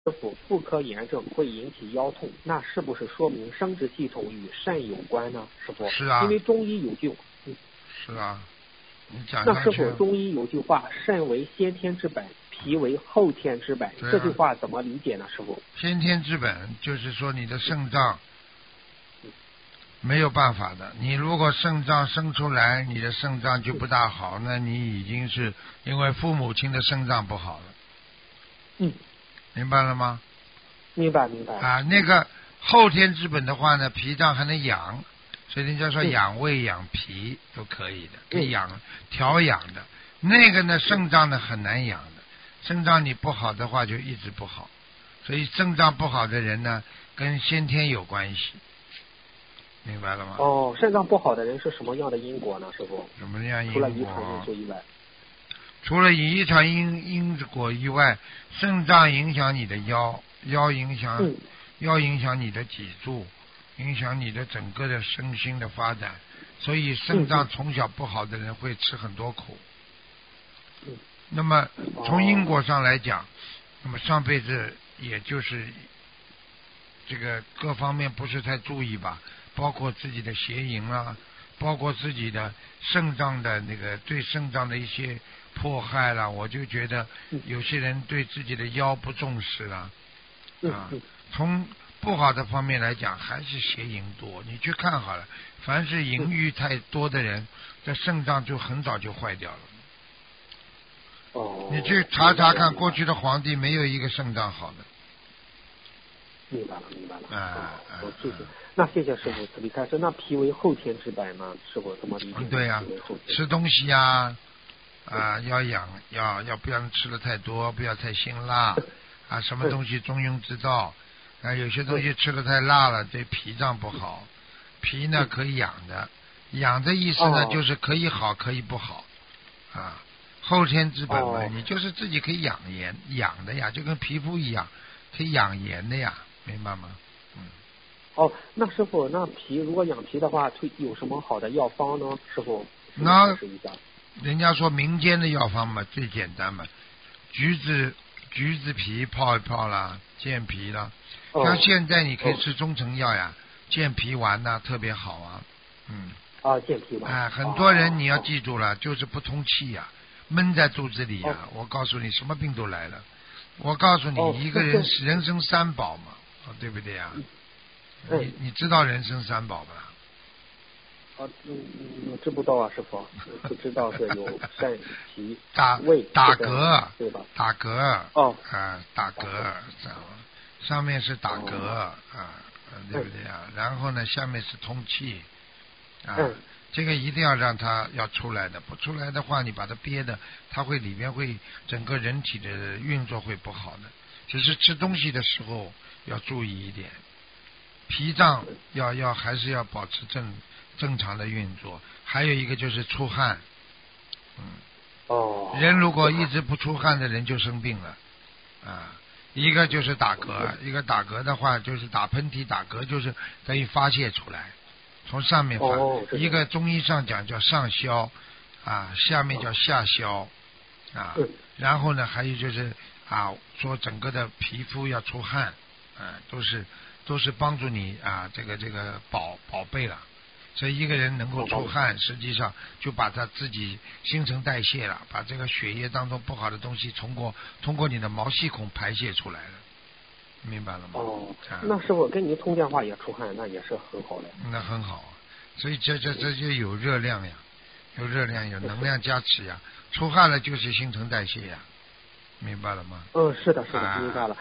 傅，妇科炎症会引起腰痛，那是不是说明生殖系统与肾有关呢？师傅， 是啊， 因为中医有句， 是啊，你讲那师上去傅中医有句话，肾为先天之本，脾为后天之本， 对啊这句话怎么理解呢？师傅？ 先天之本就是说你的肾脏没有办法的，你如果肾脏生出来，你的肾脏就不大好，那你已经是因为父母亲的肾脏不好了。 嗯， 明白了吗？ 明白。 啊，那个后天之本的话呢，脾脏还能养，所以人家说养胃养脾都可以的，可以调养的。那个呢，肾脏呢很难养的，肾脏你不好的话就一直不好，所以肾脏不好的人呢，跟先天有关系。明白了吗？ 哦，肾脏不好的人是什么样的因果呢？师傅？ 什么样因果？ 除了遗传因素以外。 除了遗传因果以外，肾脏影响你的腰影响你的脊柱，影响你的整个的身心的发展。所以肾脏从小不好的人会吃很多苦。那么从因果上来讲，那么上辈子也就是这个各方面不是太注意吧，包括自己的邪淫啦，包括自己的肾脏的那个对肾脏的一些迫害啦，我就觉得有些人对自己的腰不重视啦，从不好的方面来讲，还是邪淫多。你去看好了，凡是淫欲太多的人，这肾脏就很早就坏掉了。你去查查看，过去的皇帝没有一个肾脏好的。 明白了。谢谢。那谢谢师傅慈悲开示。那脾为后天之本呢？师傅怎么理解？ 对呀，吃东西呀，要不要吃的太多，不要太辛辣啊，什么东西中庸之道啊，有些东西吃的太辣了，对脾脏不好。脾呢可以养的，养的意思呢就是可以好可以不好啊。后天之本嘛，你就是自己可以养的呀，就跟皮肤一样，可以养颜的呀，明白吗？ 那师傅，那脾如果养脾的话，有什么好的药方呢？师傅， 那人家说民间的药方嘛，最简单嘛，橘子皮泡一泡啦，健脾啦。像现在你可以吃中成药呀，健脾丸呐，特别好啊。 健脾丸。 很多人你要记住了，就是不通气呀，闷在肚子里呀。我告诉你，什么病都来了。我告诉你，一个人人生三宝嘛，对不对呀？你知道人生三宝吧？ 知不道啊，师傅，不知道是有肾、脾、胃、 打嗝， 对吧？ 打嗝，打嗝，上面是打嗝对不对啊？然后呢，下面是通气这个一定要让它要出来的，不出来的话，你把它憋的，它会里面会整个人体的运作会不好的。只是吃东西的时候要注意一点，脾脏还是要保持正常的运作。还有一个就是出汗，人如果一直不出汗的人就生病了一个就是打嗝，一个打嗝的话就是打喷嚏，打嗝就是可以发泄出来，从上面发。一个中医上讲叫上消下面叫下消然后呢还有就是说整个的皮肤要出汗都是帮助你这个宝贝了。所以一个人能够出汗，实际上就把他自己新陈代谢了，把这个血液当中不好的东西通过你的毛细孔排泄出来了，明白了吗？ 那师傅跟您通电话也出汗，那也是很好的。 那很好，所以这就有热量呀，有能量加持呀，出汗了就是新陈代谢呀，明白了吗？ 是的，明白了。